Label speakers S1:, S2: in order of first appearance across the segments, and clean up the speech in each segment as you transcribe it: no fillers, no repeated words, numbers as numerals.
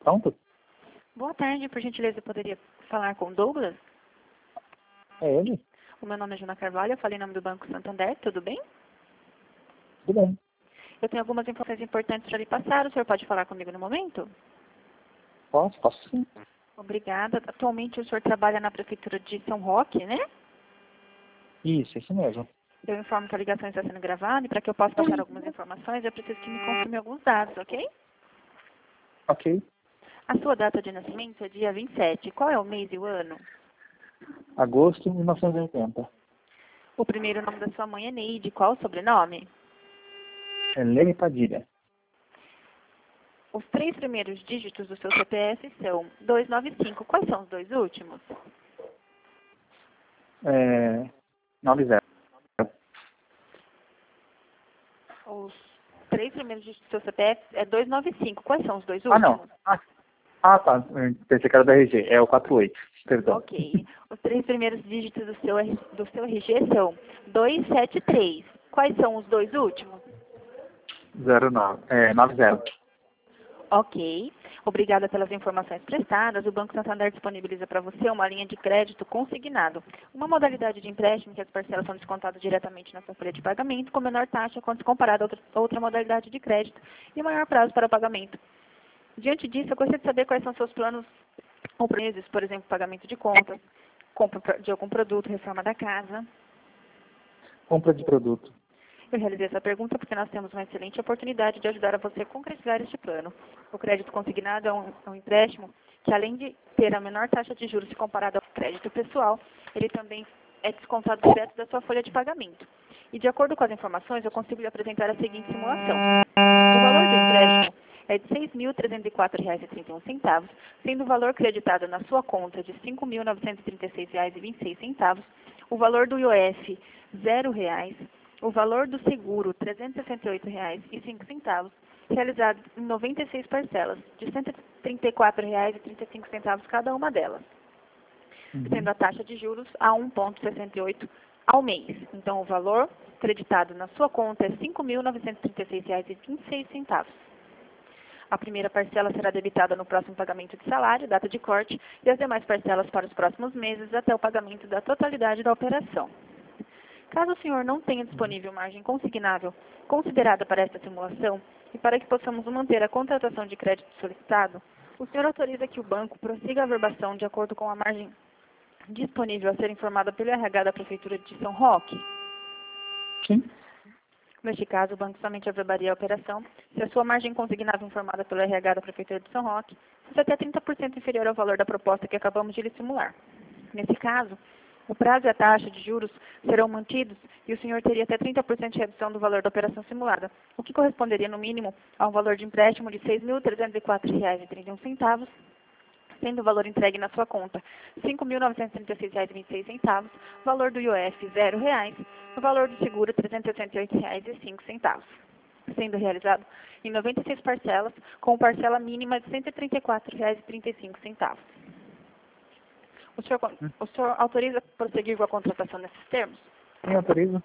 S1: Pronto?
S2: Boa tarde, por gentileza, eu poderia falar com o Douglas?
S1: É ele?
S2: O meu nome é Juna Carvalho, eu falei em nome do Banco Santander, tudo bem?
S1: Tudo bem.
S2: Eu tenho algumas informações importantes para lhe passar, o senhor pode falar comigo no momento?
S1: Posso sim.
S2: Obrigada. Atualmente o senhor trabalha na Prefeitura de São Roque, né?
S1: Isso mesmo.
S2: Eu informo que a ligação está sendo gravada e para que eu possa passar algumas informações, eu preciso que me confirme alguns dados, ok?
S1: Ok.
S2: A sua data de nascimento é dia 27. Qual é o mês e o ano?
S1: Agosto de 1980.
S2: O primeiro nome da sua mãe é Neide. Qual o sobrenome?
S1: Helene Padilha.
S2: Os 3 primeiros dígitos do seu CPF são 295. Quais são os 2 últimos?
S1: 90.
S2: Os 3 primeiros dígitos do seu CPF é 295. Quais são os 2
S1: Ah, não.
S2: últimos?
S1: Tá. Pensei que era da RG. É o 48. Perdão.
S2: Ok. Os 3 primeiros dígitos do seu RG são 273. Quais são os 2 últimos?
S1: 90.
S2: Ok. Obrigada pelas informações prestadas. O Banco Santander disponibiliza para você uma linha de crédito consignado, uma modalidade de empréstimo que as parcelas são descontadas diretamente na sua folha de pagamento, com menor taxa quando comparada a outra modalidade de crédito e maior prazo para o pagamento. Diante disso, eu gostaria de saber quais são seus planos ou preços, por exemplo, pagamento de contas, compra de algum produto, reforma da casa.
S1: Compra de produto.
S2: Eu realizei essa pergunta porque nós temos uma excelente oportunidade de ajudar a você a concretizar este plano. O crédito consignado é um empréstimo que, além de ter a menor taxa de juros se comparado ao crédito pessoal, ele também é descontado direto da sua folha de pagamento. E, de acordo com as informações, eu consigo lhe apresentar a seguinte simulação. O valor do empréstimo é de R$ 6.304,31, sendo o valor creditado na sua conta de R$ 5.936,26, o valor do IOF R$ 0,00, o valor do seguro R$ 368,05, realizado em 96 parcelas, de R$ 134,35 cada uma delas, sendo a taxa de juros a 1,68 ao mês. Então, o valor creditado na sua conta é R$ 5.936,26. A primeira parcela será debitada no próximo pagamento de salário, data de corte, e as demais parcelas para os próximos meses até o pagamento da totalidade da operação. Caso o senhor não tenha disponível margem consignável considerada para esta simulação e para que possamos manter a contratação de crédito solicitado, o senhor autoriza que o banco prossiga a averbação de acordo com a margem disponível a ser informada pelo RH da Prefeitura de São Roque?
S1: Sim.
S2: Neste caso, o banco somente averbaria a operação se a sua margem consignável informada pelo RH da Prefeitura de São Roque fosse até 30% inferior ao valor da proposta que acabamos de lhe simular. Nesse caso, o prazo e a taxa de juros serão mantidos e o senhor teria até 30% de redução do valor da operação simulada, o que corresponderia, no mínimo, a um valor de empréstimo de R$ 6.304,31, sendo o valor entregue na sua conta R$ 5.936,26, valor do IOF R$ 0,00, o valor do seguro R$ 368,05, sendo realizado em 96 parcelas, com parcela mínima de R$ 134,35. O senhor autoriza prosseguir com a contratação nesses termos?
S1: Sim, autorizo.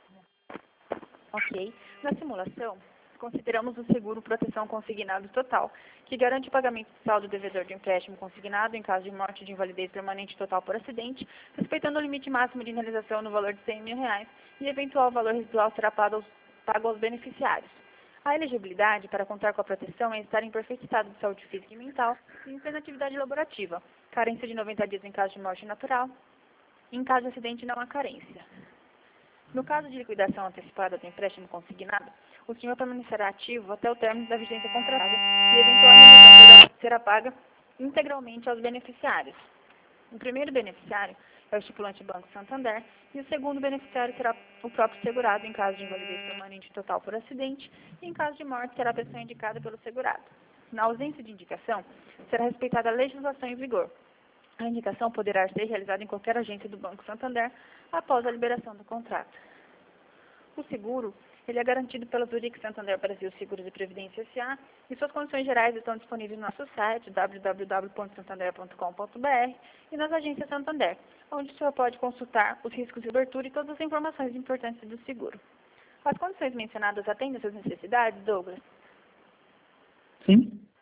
S2: Ok. Na simulação, consideramos o seguro proteção consignado total, que garante o pagamento do saldo devedor de empréstimo consignado em caso de morte de invalidez permanente total por acidente, respeitando o limite máximo de indenização no valor de R$ 100 mil e eventual valor residual será pago aos beneficiários. A elegibilidade para contar com a proteção é estar em perfeito estado de saúde física e mental e em plena atividade laborativa, carência de 90 dias em caso de morte natural, e em caso de acidente não há carência. No caso de liquidação antecipada do empréstimo consignado, o senhor permanecerá ativo até o término da vigência contratada e eventual remissão será paga integralmente aos beneficiários. O primeiro beneficiário é o estipulante Banco Santander e o segundo beneficiário será o próprio segurado em caso de invalidez permanente total por acidente e em caso de morte será a pessoa indicada pelo segurado. Na ausência de indicação, será respeitada a legislação em vigor. A indicação poderá ser realizada em qualquer agência do Banco Santander após a liberação do contrato. O seguro ele é garantido pela Zurich Santander Brasil Seguros e Previdência S.A. e suas condições gerais estão disponíveis no nosso site www.santander.com.br e nas agências Santander, onde o senhor pode consultar os riscos de cobertura e todas as informações importantes do seguro. As condições mencionadas atendem às suas necessidades, Douglas?
S1: Sim.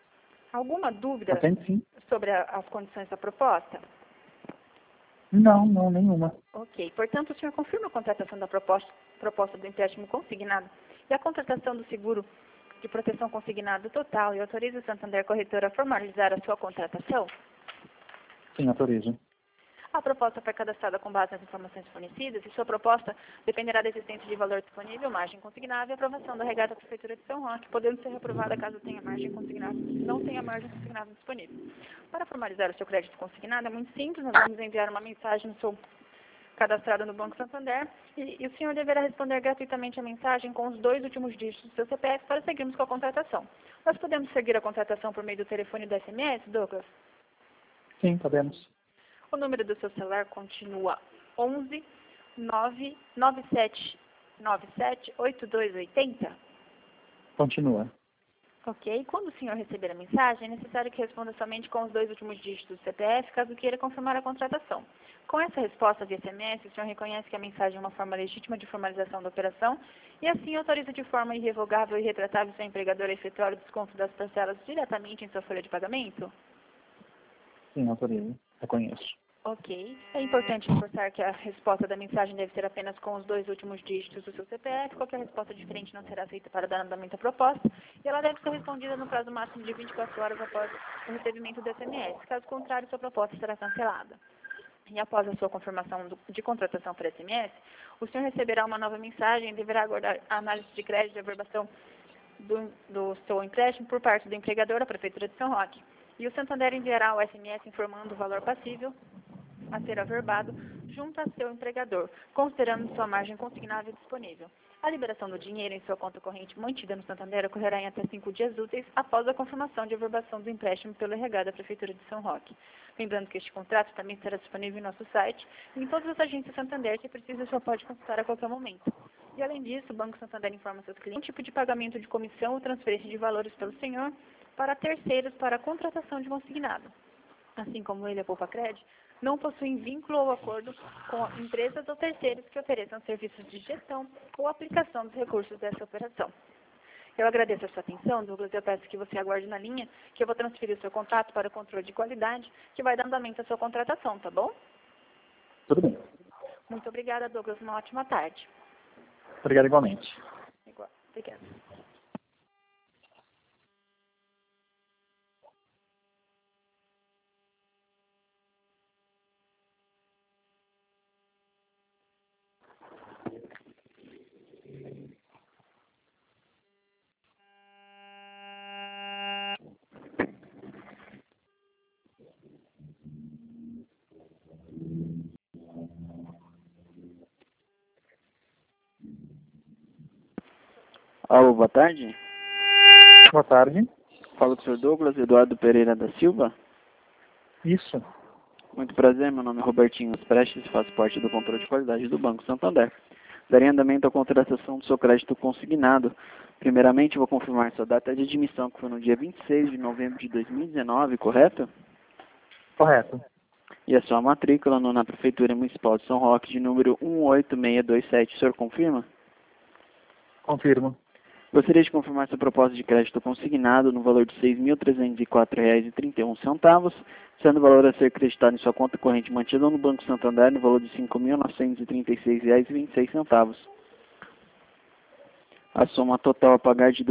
S2: Alguma dúvida
S1: Atende sim.
S2: sobre as condições da proposta?
S1: Não, nenhuma.
S2: Ok. Portanto, o senhor confirma a contratação da proposta do empréstimo consignado e a contratação do seguro de proteção consignado total e autoriza o Santander Corretora a formalizar a sua contratação?
S1: Sim, autorizo.
S2: A proposta foi cadastrada com base nas informações fornecidas e sua proposta dependerá da existência de valor disponível, margem consignável e aprovação da regata da Prefeitura de São Roque, podendo ser reprovada caso tenha margem consignável, não tenha margem consignável disponível. Para formalizar o seu crédito consignado é muito simples, nós vamos enviar uma mensagem no seu cadastrado no Banco Santander e o senhor deverá responder gratuitamente a mensagem com os 2 últimos dígitos do seu CPF para seguirmos com a contratação. Nós podemos seguir a contratação por meio do telefone e do SMS, Douglas?
S1: Sim, podemos.
S2: O número do seu celular continua 11 997 97 8280.
S1: Continua.
S2: Ok. Quando o senhor receber a mensagem, é necessário que responda somente com os 2 últimos dígitos do CPF, caso queira confirmar a contratação. Com essa resposta via SMS, o senhor reconhece que a mensagem é uma forma legítima de formalização da operação e assim autoriza de forma irrevogável e retratável seu empregador a efetuar o desconto das parcelas diretamente em sua folha de pagamento?
S1: Sim, autorizo. Reconheço.
S2: Ok. É importante reforçar que a resposta da mensagem deve ser apenas com os 2 últimos dígitos do seu CPF. Qualquer resposta diferente não será aceita para dar andamento à proposta e ela deve ser respondida no prazo máximo de 24 horas após o recebimento do SMS. Caso contrário, sua proposta será cancelada. E após a sua confirmação de contratação por SMS, o senhor receberá uma nova mensagem e deverá aguardar a análise de crédito e averbação do seu empréstimo por parte do empregador, a Prefeitura de São Roque. E o Santander enviará o SMS informando o valor passível a ser averbado junto a seu empregador, considerando sua margem consignável disponível. A liberação do dinheiro em sua conta corrente mantida no Santander ocorrerá em até 5 dias úteis após a confirmação de averbação do empréstimo pelo RH da Prefeitura de São Roque. Lembrando que este contrato também estará disponível em nosso site e em todas as agências Santander, que precisa só pode consultar a qualquer momento. E além disso, o Banco Santander informa seus clientes um tipo de pagamento de comissão ou transferência de valores pelo senhor para terceiros para a contratação de consignado. Assim como ele, a Poupa Cred, não possuem vínculo ou acordo com empresas ou terceiros que ofereçam serviços de gestão ou aplicação dos recursos dessa operação. Eu agradeço a sua atenção, Douglas, eu peço que você aguarde na linha, que eu vou transferir o seu contato para o controle de qualidade, que vai dar andamento à sua contratação, tá bom?
S1: Tudo bem.
S2: Muito obrigada, Douglas, uma ótima tarde.
S1: Obrigado igualmente.
S2: Igual. Obrigada.
S3: Alô, boa tarde.
S1: Boa tarde.
S3: Fala com o senhor Douglas Eduardo Pereira da Silva.
S1: Isso.
S3: Muito prazer, meu nome é Robertinho Prestes e faço parte do controle de qualidade do Banco Santander. Darei andamento à contratação do seu crédito consignado. Primeiramente, vou confirmar sua data de admissão, que foi no dia 26 de novembro de 2019, correto?
S1: Correto.
S3: E a sua matrícula na Prefeitura Municipal de São Roque, de número 18627, o senhor confirma?
S1: Confirmo.
S3: Gostaria de confirmar sua proposta de crédito consignado no valor de R$ 6.304,31, sendo o valor a ser creditado em sua conta corrente mantida no Banco Santander no valor de R$ 5.936,26. A soma total a pagar de R$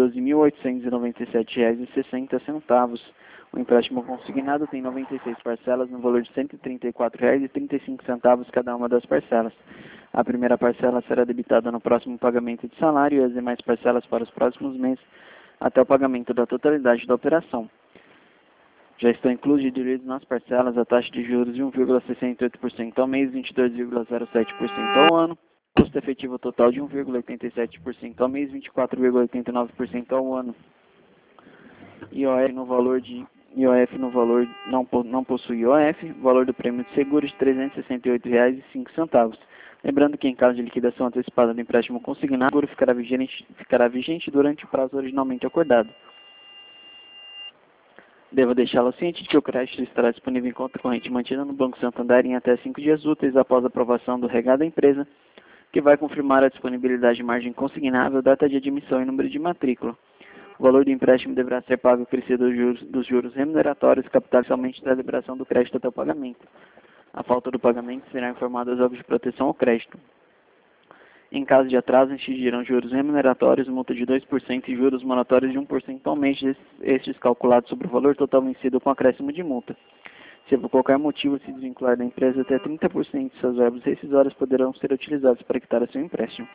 S3: 12.897,60. O empréstimo consignado tem 96 parcelas no valor de R$ 134,35 cada uma das parcelas. A primeira parcela será debitada no próximo pagamento de salário e as demais parcelas para os próximos meses, até o pagamento da totalidade da operação. Já estão incluídos nas parcelas a taxa de juros de 1,68% ao mês, 22,07% ao ano, custo efetivo total de 1,87% ao mês, 24,89% ao ano. IOF no valor não possui IOF, valor do prêmio de seguro de R$ 368,05. Lembrando que em caso de liquidação antecipada do empréstimo consignado, o seguro ficará vigente durante o prazo originalmente acordado. Devo deixá-lo ciente de que o crédito estará disponível em conta corrente mantida no Banco Santander em até 5 dias úteis após a aprovação do regado da empresa, que vai confirmar a disponibilidade de margem consignável, data de admissão e número de matrícula. O valor do empréstimo deverá ser pago acrescido dos juros remuneratórios, capital somente da liberação do crédito até o pagamento. A falta do pagamento será informada aos órgãos de proteção ao crédito. Em caso de atraso, incidirão juros remuneratórios, multa de 2% e juros moratórios de 1% ao mês, estes calculados sobre o valor total vencido com acréscimo de multa. Se por qualquer motivo se desvincular da empresa, até 30% de seus verbos rescisórios poderão ser utilizados para quitar o seu empréstimo.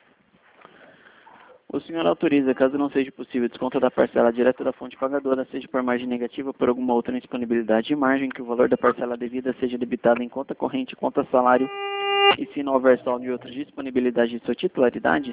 S3: O senhor autoriza, caso não seja possível desconto da parcela direta da fonte pagadora, seja por margem negativa ou por alguma outra indisponibilidade de margem, que o valor da parcela devida seja debitado em conta corrente, conta salário, e se não houver saldo de outras disponibilidades de sua titularidade?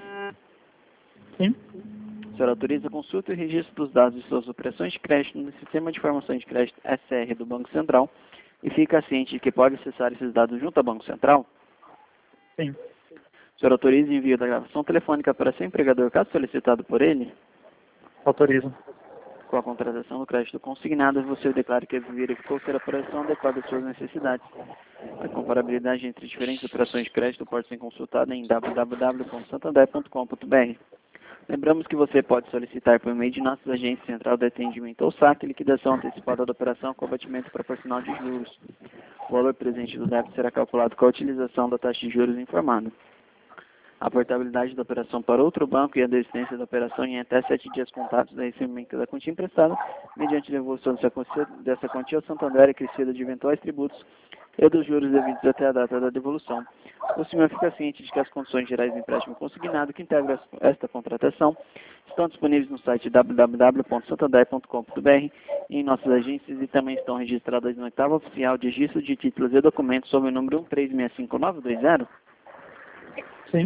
S1: Sim.
S3: O senhor autoriza a consulta e registro dos dados de suas operações de crédito no Sistema de Informações de Crédito SR do Banco Central e fica ciente de que pode acessar esses dados junto ao Banco Central?
S1: Sim.
S3: O senhor autoriza o envio da gravação telefônica para seu empregador, caso solicitado por ele?
S1: Autorizo.
S3: Com a contratação do crédito consignado, você declara que verificou ser a operação adequada às suas necessidades. A comparabilidade entre diferentes operações de crédito pode ser consultada em www.santander.com.br. Lembramos que você pode solicitar por meio de nossas agências Central de Atendimento ou SAC liquidação antecipada da operação com abatimento proporcional de juros. O valor presente do débito será calculado com a utilização da taxa de juros informada. A portabilidade da operação para outro banco e a desistência da operação em até 7 dias contados do recebimento da quantia emprestada, mediante devolução dessa quantia ao Santander acrescida de eventuais tributos e dos juros devidos até a data da devolução. O senhor fica ciente de que as condições gerais do empréstimo consignado que integram esta contratação estão disponíveis no site www.santander.com.br e em nossas agências e também estão registradas no oitavo oficial de registro de títulos e documentos sob o número 1365920?
S1: Sim.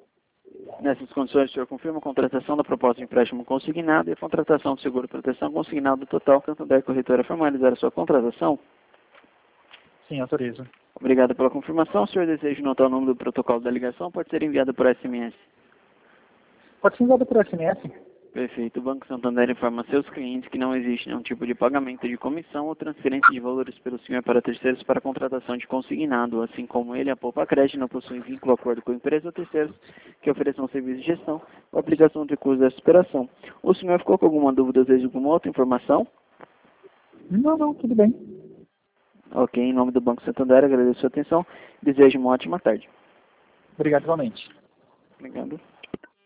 S3: Nessas condições, o senhor confirma a contratação da proposta de empréstimo consignado e a contratação do seguro proteção consignado total. Santander Corretora formalizar a sua contratação?
S1: Sim, autorizo.
S3: Obrigado pela confirmação. O senhor deseja notar o número do protocolo da ligação? Pode ser enviado por SMS.
S1: Pode ser enviado por SMS?
S3: Perfeito. O Banco Santander informa a seus clientes que não existe nenhum tipo de pagamento de comissão ou transferência de valores pelo senhor para terceiros para contratação de consignado, assim como ele, a Poupa Crédito, não possui vínculo ou acordo com empresa ou terceiros que ofereçam serviço de gestão ou aplicação de recursos dessa operação. O senhor ficou com alguma dúvida ou deseja alguma outra informação?
S1: Não, tudo bem.
S3: Ok, em nome do Banco Santander, agradeço a sua atenção e desejo uma ótima tarde.
S1: Obrigado igualmente.
S3: Obrigado.